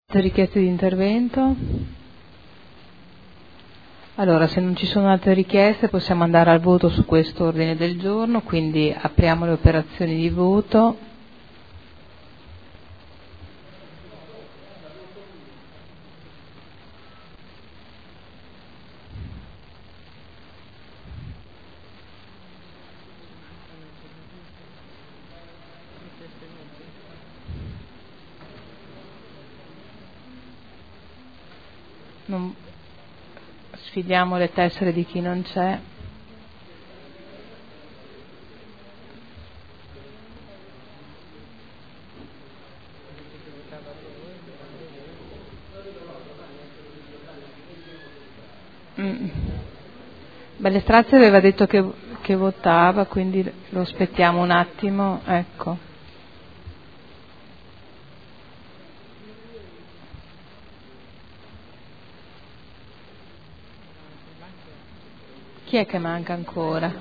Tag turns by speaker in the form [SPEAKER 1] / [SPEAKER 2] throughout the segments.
[SPEAKER 1] Richieste di intervento? Allora, se non ci sono altre richieste possiamo andare al voto su questo ordine del giorno, quindi apriamo le operazioni di voto. Sfidiamo le tessere di chi non c'è. Bellestrazzi aveva detto che votava, quindi lo aspettiamo un attimo, ecco. Chi è che manca ancora?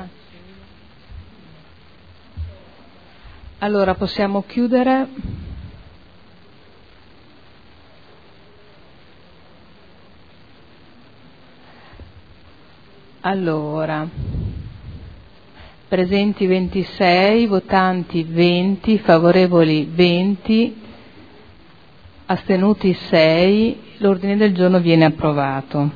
[SPEAKER 1] Allora possiamo chiudere. Allora, presenti 26, votanti 20, favorevoli 20, astenuti 6, l'ordine del giorno viene approvato.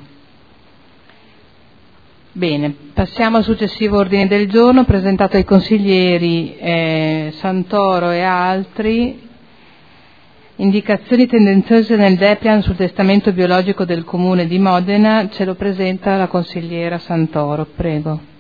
[SPEAKER 1] Bene, passiamo al successivo ordine del giorno presentato ai consiglieri Santoro e altri. Indicazioni tendenziose nel DEPLAN sul testamento biologico del Comune di Modena, ce lo presenta la consigliera Santoro, prego.